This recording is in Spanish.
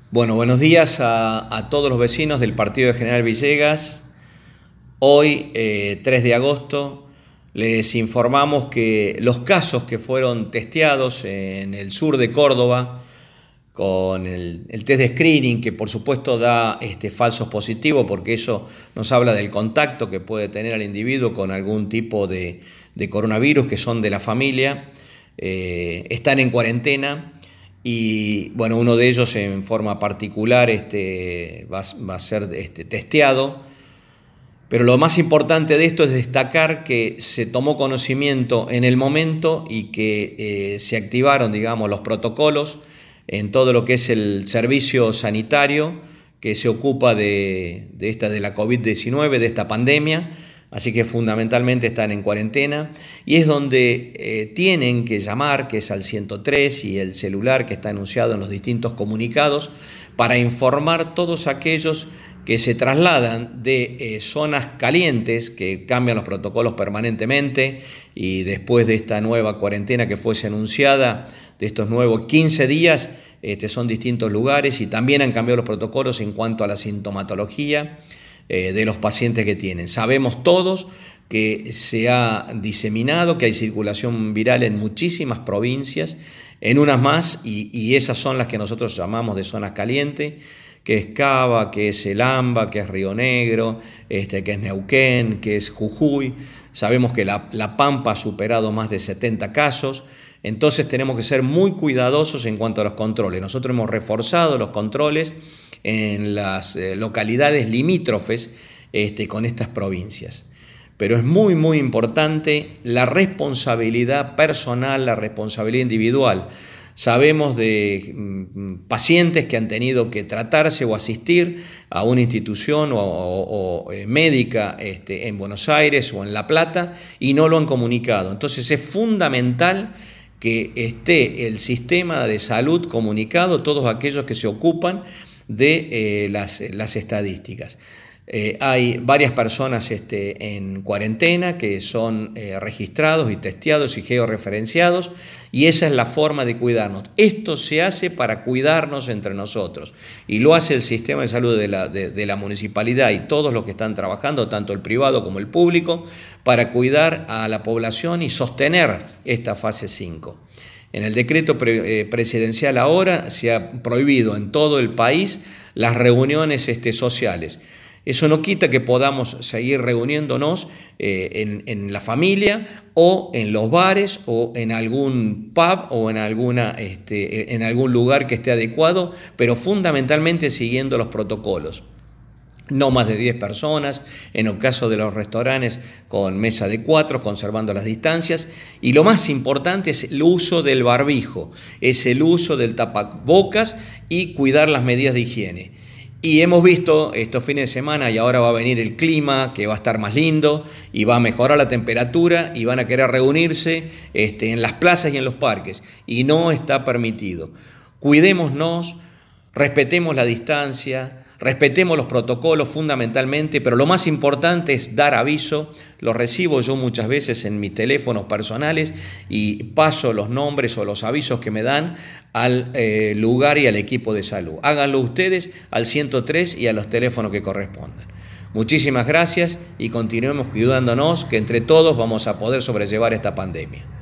Bueno, buenos días a todos los vecinos del partido de General Villegas. Hoy, 3 de agosto, les informamos que los casos que fueron testeados en el sur de Córdoba con el test de screening, que por supuesto da falsos positivos, porque eso nos habla del contacto que puede tener el individuo con algún tipo de coronavirus que son de la familia, están en cuarentena. Y bueno, uno de ellos en forma particular va a ser testeado. Pero lo más importante de esto es destacar que se tomó conocimiento en el momento y que se activaron, digamos, los protocolos en todo lo que es el servicio sanitario que se ocupa de la COVID-19, de esta pandemia. Así que fundamentalmente están en cuarentena y es donde tienen que llamar, que es al 103 y el celular que está anunciado en los distintos comunicados, para informar todos aquellos que se trasladan de zonas calientes, que cambian los protocolos permanentemente y después de esta nueva cuarentena que fuese anunciada, de estos nuevos 15 días, son distintos lugares y también han cambiado los protocolos en cuanto a la sintomatología de los pacientes que tienen. Sabemos todos que se ha diseminado, que hay circulación viral en muchísimas provincias, en unas más, y esas son las que nosotros llamamos de zonas calientes, que es Cava, que es El Amba, que es Río Negro, que es Neuquén, que es Jujuy. Sabemos que la Pampa ha superado más de 70 casos. Entonces tenemos que ser muy cuidadosos en cuanto a los controles. Nosotros hemos reforzado los controles en las localidades limítrofes con estas provincias. Pero es muy, muy importante la responsabilidad personal, la responsabilidad individual. Sabemos de pacientes que han tenido que tratarse o asistir a una institución o médica en Buenos Aires o en La Plata y no lo han comunicado. Entonces es fundamental que esté el sistema de salud comunicado, todos aquellos que se ocupan de las estadísticas. Hay varias personas en cuarentena que son registrados y testeados y georreferenciados, y esa es la forma de cuidarnos. Esto se hace para cuidarnos entre nosotros y lo hace el sistema de salud de la municipalidad y todos los que están trabajando, tanto el privado como el público, para cuidar a la población y sostener esta fase 5. En el decreto presidencial ahora se ha prohibido en todo el país las reuniones sociales. Eso no quita que podamos seguir reuniéndonos en la familia o en los bares o en algún pub o en algún lugar que esté adecuado, pero fundamentalmente siguiendo los protocolos. No más de 10 personas, en el caso de los restaurantes con mesa de 4, conservando las distancias. Y lo más importante es el uso del barbijo, es el uso del tapabocas y cuidar las medidas de higiene. Y hemos visto estos fines de semana y ahora va a venir el clima que va a estar más lindo y va a mejorar la temperatura y van a querer reunirse en las plazas y en los parques y no está permitido. Cuidémonos, respetemos la distancia, respetemos los protocolos fundamentalmente, pero lo más importante es dar aviso. Lo recibo yo muchas veces en mis teléfonos personales y paso los nombres o los avisos que me dan al lugar y al equipo de salud. Háganlo ustedes al 103 y a los teléfonos que correspondan. Muchísimas gracias y continuemos cuidándonos, que entre todos vamos a poder sobrellevar esta pandemia.